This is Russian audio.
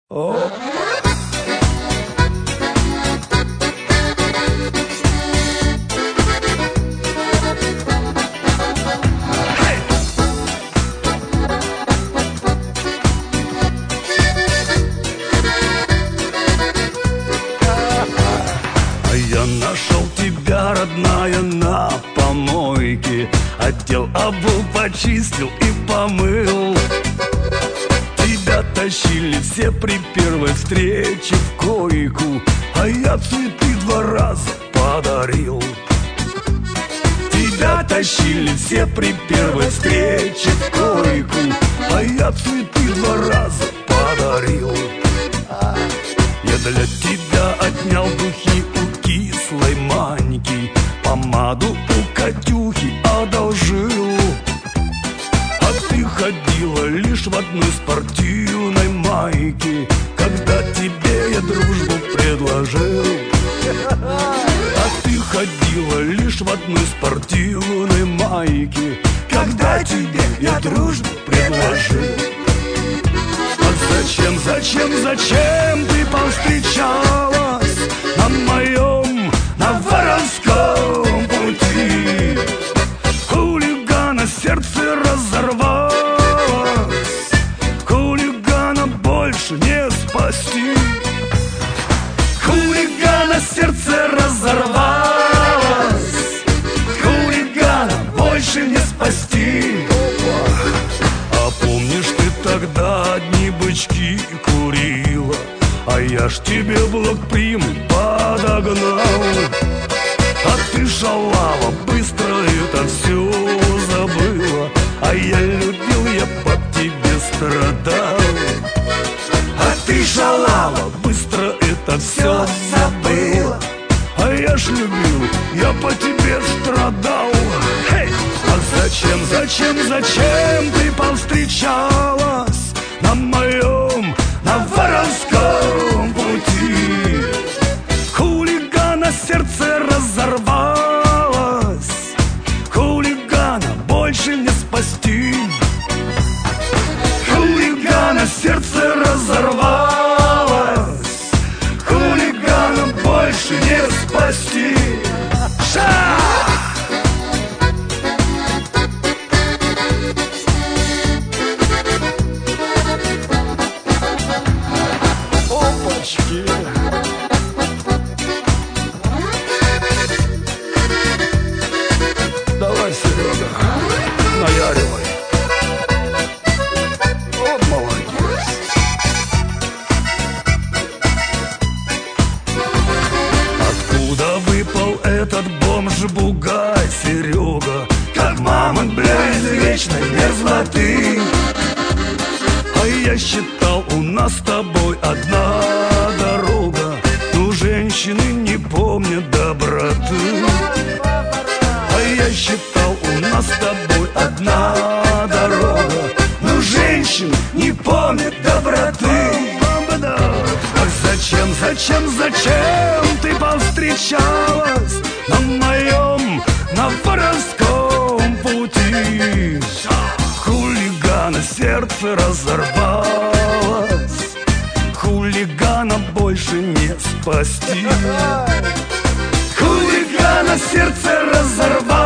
О. Я нашел тебя, родная, на помойке. Отдел обул, почистил и помыл. Тебя тащили все при первой встрече в койку, а я цветы 2 раза подарил. Тебя тащили все при первой встрече в койку, а я цветы 2 раза подарил. Я для тебя отнял духи у кислой Маньки, помаду у Катюхи одолжил. А ты ходила лишь в одной спортивной майке, когда тебе я дружбу предложил. А ты ходила лишь в одной спортивной майке, когда тебе я дружбу предложил. Зачем ты повстречалась на моем, на воровском пути? Хулигана сердце разорвалось, хулигана больше не спасти. Хулигана сердце разорвалось, хулигана больше не спасти. А помнишь, ты тогда одни бычки курила, а я ж тебе блок-прим подогнал. А ты шалава, быстро это все забыла, а я любил, я по тебе страдал. А ты шалава, быстро это все забыла, а я ж любил, я по тебе страдал. А зачем ты повстречалась на моем, на воровском пути? Хулигана сердце разорвалось, хулигана больше не спасти. Хулигана сердце разорвалось, хулигана больше не спасти. Давай, Серега, наяривай. Вот молодец. Откуда выпал этот бомж-бугай, Серега? Как мамонт, бля, из вечной мерзлоты. А я считал, у нас с тобой одна дорога, но женщины не помнят доброты. А я считал, у нас с тобой одна дорога, но женщины не помнят доброты. А зачем ты повстречалась на моем, на воровском пути? Хулигана сердце разорвалось, хулигана больше не спасти. Хулигана сердце разорвалось,